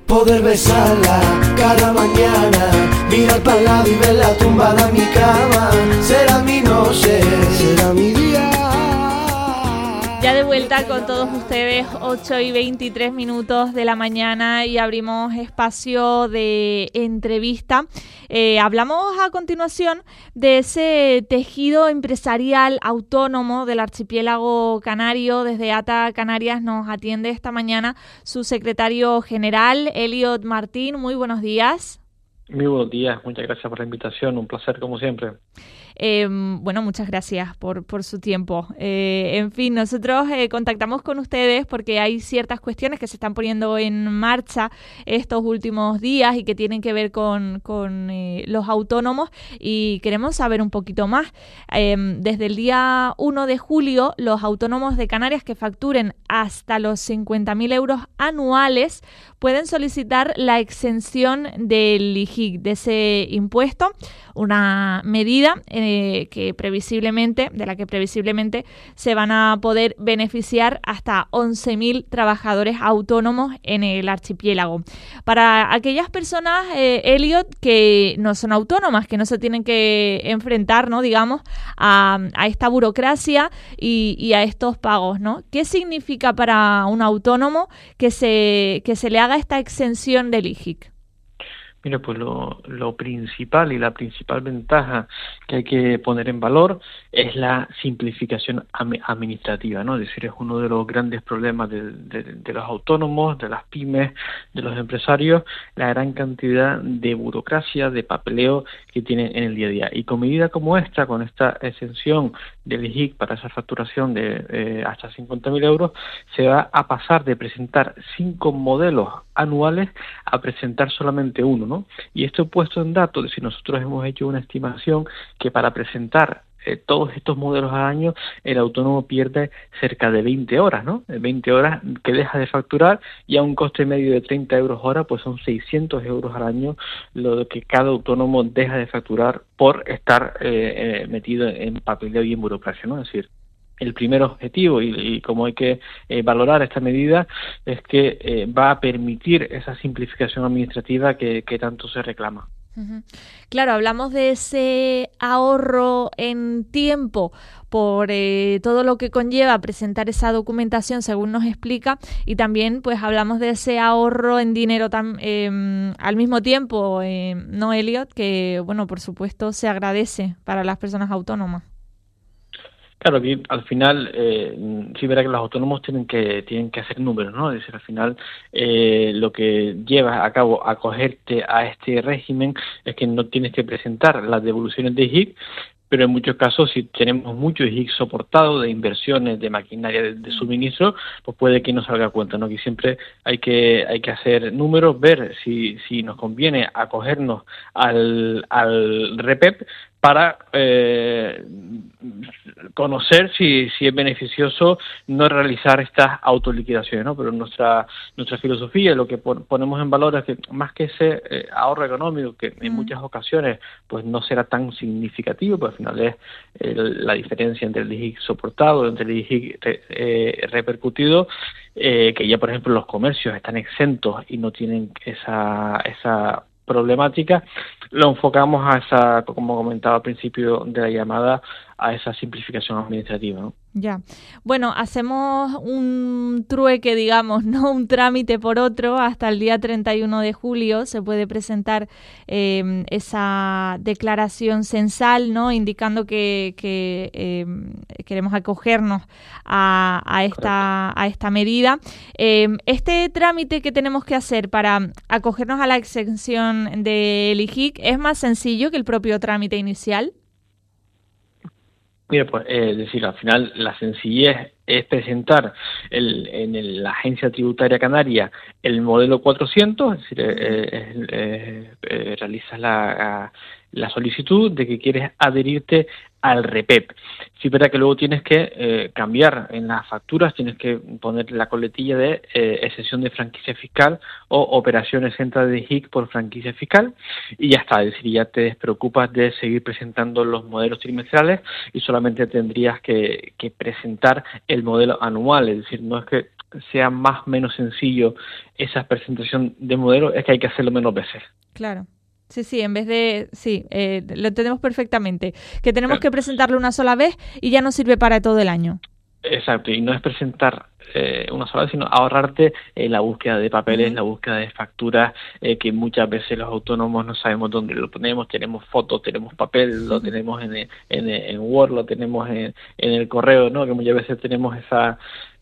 Poder besarla cada mañana, mirar para el lado y verla tumbada en mi cama. Será mi noche, será mi día. Ya de vuelta con todos ustedes, 8:23 de la mañana, y abrimos espacio de entrevista. Hablamos a continuación de ese tejido empresarial autónomo del archipiélago canario. Desde ATA Canarias nos atiende esta mañana su secretario general, Elliot Martín. Muy buenos días. Muy buenos días, muchas gracias por la invitación, un placer como siempre. Bueno, muchas gracias por su tiempo. En fin, nosotros contactamos con ustedes porque hay ciertas cuestiones que se están poniendo en marcha estos últimos días y que tienen que ver con los autónomos, y queremos saber un poquito más. Desde el día 1 de julio, los autónomos de Canarias que facturen hasta los 50.000 euros anuales pueden solicitar la exención del IGIC, de ese impuesto, una medida de la que previsiblemente se van a poder beneficiar hasta 11.000 trabajadores autónomos en el archipiélago. Para aquellas personas, Elliot, que no son autónomas, que no se tienen que enfrentar, ¿no?, digamos, a esta burocracia y a estos pagos, ¿no? ¿Qué significa para un autónomo que se le haga esta exención del IGIC? Mira, pues lo principal y la principal ventaja que hay que poner en valor es la simplificación administrativa, ¿no? Es decir, es uno de los grandes problemas de los autónomos, de las pymes, de los empresarios, la gran cantidad de burocracia, de papeleo que tienen en el día a día. Y con medidas como esta, con esta exención del IGIC para esa facturación de hasta 50.000 euros, se va a pasar de presentar 5 modelos anuales a presentar solamente uno, ¿no? Y esto puesto en datos, es decir, nosotros hemos hecho una estimación que para presentar todos estos modelos al año, el autónomo pierde cerca de 20 horas, ¿no? 20 horas que deja de facturar, y a un coste medio de 30 euros hora, pues son 600 euros al año lo que cada autónomo deja de facturar por estar metido en papeleo y en burocracia, ¿no? Es decir, el primer objetivo y cómo hay que valorar esta medida es que va a permitir esa simplificación administrativa que tanto se reclama. Uh-huh. Claro, hablamos de ese ahorro en tiempo por todo lo que conlleva presentar esa documentación, según nos explica, y también pues hablamos de ese ahorro en dinero al mismo tiempo, ¿no, Elliot? Que, bueno, por supuesto se agradece para las personas autónomas. Claro, que al final sí verá que los autónomos tienen que hacer números, ¿no? Es decir, al final lo que lleva a cabo acogerte a este régimen es que no tienes que presentar las devoluciones de IGIC, pero en muchos casos, si tenemos mucho IGIC soportado de inversiones, de maquinaria, de suministro, pues puede que no salga a cuenta, ¿no? Que siempre hay que hacer números, ver si nos conviene acogernos al REPEP para conocer si es beneficioso no realizar estas autoliquidaciones, ¿no? Pero nuestra filosofía, lo que ponemos en valor es que más que ese ahorro económico, que en muchas ocasiones pues no será tan significativo, pues al final es la diferencia entre el IGIC soportado, entre el IGIC repercutido, que ya por ejemplo los comercios están exentos y no tienen esa problemática, lo enfocamos a esa, como comentaba al principio de la llamada, a esa simplificación administrativa, ¿no? Ya. Bueno, hacemos un trueque, digamos, ¿no? Un trámite por otro. Hasta el día 31 de julio se puede presentar esa declaración censal, ¿no? Indicando que queremos acogernos a esta medida. Este trámite que tenemos que hacer para acogernos a la exención del IGIC es más sencillo que el propio trámite inicial. Mira, pues, es decir, al final la sencillez es presentar en la Agencia Tributaria Canaria el modelo 400, es decir, realizas la solicitud de que quieres adherirte al REPEP. Sí, es verdad que luego tienes que cambiar en las facturas, tienes que poner la coletilla de exención de franquicia fiscal o operaciones exentas de IGIC por franquicia fiscal, y ya está, es decir, ya te despreocupas de seguir presentando los modelos trimestrales y solamente tendrías que presentar el modelo anual, es decir, no es que sea más o menos sencillo esa presentación de modelo, es que hay que hacerlo menos veces. Claro. Sí, en vez de... Sí, lo entendemos perfectamente. Que tenemos que presentarlo una sola vez y ya nos sirve para todo el año. Exacto, y no es presentar una sola vez, sino ahorrarte la búsqueda de papeles, la búsqueda de facturas, que muchas veces los autónomos no sabemos dónde lo ponemos, tenemos fotos, tenemos papel, lo tenemos en Word, lo tenemos en el correo, ¿no? Que muchas veces tenemos esa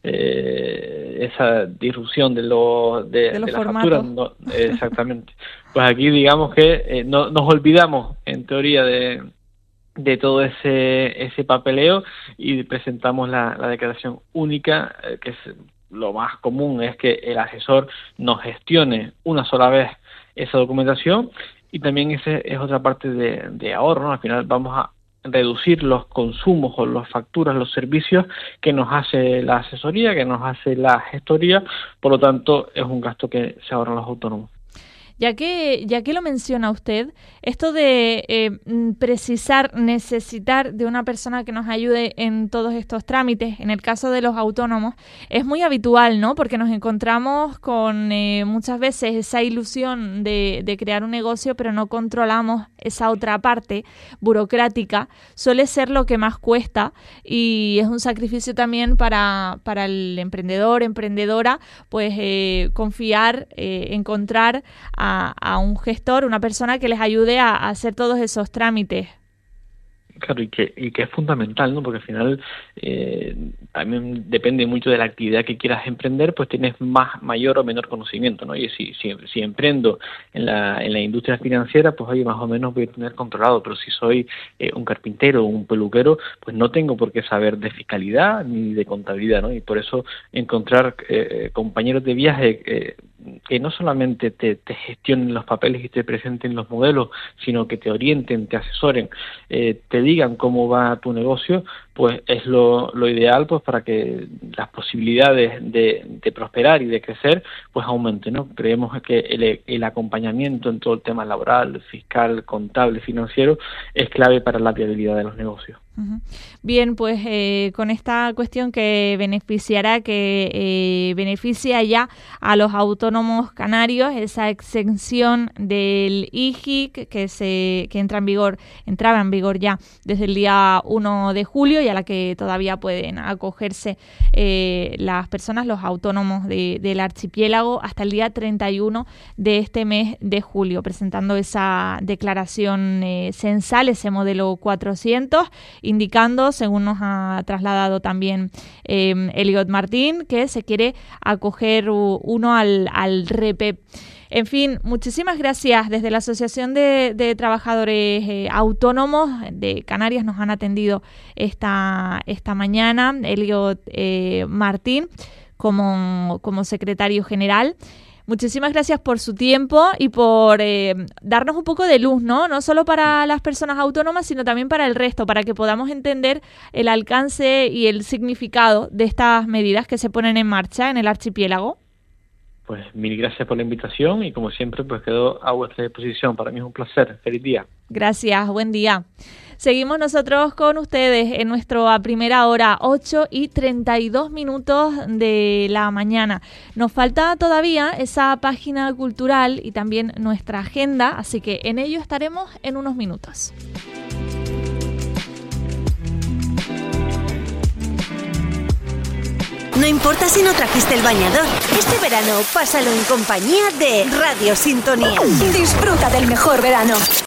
disrupción de las facturas, ¿no? Exactamente. Pues aquí digamos que nos olvidamos en teoría de todo ese papeleo y presentamos la declaración única, que es lo más común, es que el asesor nos gestione una sola vez esa documentación, y también esa es otra parte de ahorro, ¿no? Al final vamos a reducir los consumos o las facturas, los servicios que nos hace la asesoría, que nos hace la gestoría, por lo tanto es un gasto que se ahorran los autónomos. Ya que lo menciona usted, esto de necesitar de una persona que nos ayude en todos estos trámites, en el caso de los autónomos, es muy habitual, ¿no? Porque nos encontramos con muchas veces esa ilusión de crear un negocio, pero no controlamos esa otra parte burocrática. Suele ser lo que más cuesta y es un sacrificio también para el emprendedor, emprendedora, pues confiar, encontrar a un gestor, una persona que les ayude a hacer todos esos trámites. Claro, y que es fundamental, ¿no? Porque al final también depende mucho de la actividad que quieras emprender, pues tienes mayor o menor conocimiento, ¿no? Y si emprendo en la industria financiera, pues oye, más o menos voy a tener controlado, pero si soy un carpintero o un peluquero, pues no tengo por qué saber de fiscalidad ni de contabilidad, ¿no? Y por eso encontrar compañeros de viaje que no solamente te gestionen los papeles y te presenten los modelos, sino que te orienten, te asesoren, te digan cómo va tu negocio, pues es lo ideal, pues para que las posibilidades de prosperar y de crecer pues aumenten, ¿no? Creemos que el acompañamiento en todo el tema laboral, fiscal, contable, financiero es clave para la viabilidad de los negocios. Uh-huh. Bien, pues con esta cuestión que beneficia ya a los autónomos canarios, esa exención del IGIC que entraba en vigor ya desde el día 1 de julio y a la que todavía pueden acogerse las personas, los autónomos del archipiélago hasta el día 31 de este mes de julio, presentando esa declaración censal, ese modelo 400, indicando, según nos ha trasladado también Elliot Martín, que se quiere acoger uno al REPEP. En fin, muchísimas gracias. Desde la Asociación de Trabajadores Autónomos de Canarias nos han atendido esta mañana Elliot Martín como secretario general. Muchísimas gracias por su tiempo y por darnos un poco de luz, ¿no? No solo para las personas autónomas, sino también para el resto, para que podamos entender el alcance y el significado de estas medidas que se ponen en marcha en el archipiélago. Pues mil gracias por la invitación y como siempre pues quedo a vuestra disposición. Para mí es un placer. Feliz día. Gracias, buen día. Seguimos nosotros con ustedes en nuestra primera hora, 8:32 de la mañana. Nos falta todavía esa página cultural y también nuestra agenda, así que en ello estaremos en unos minutos. No importa si no trajiste el bañador. Este verano pásalo en compañía de Radio Sintonía. Disfruta del mejor verano.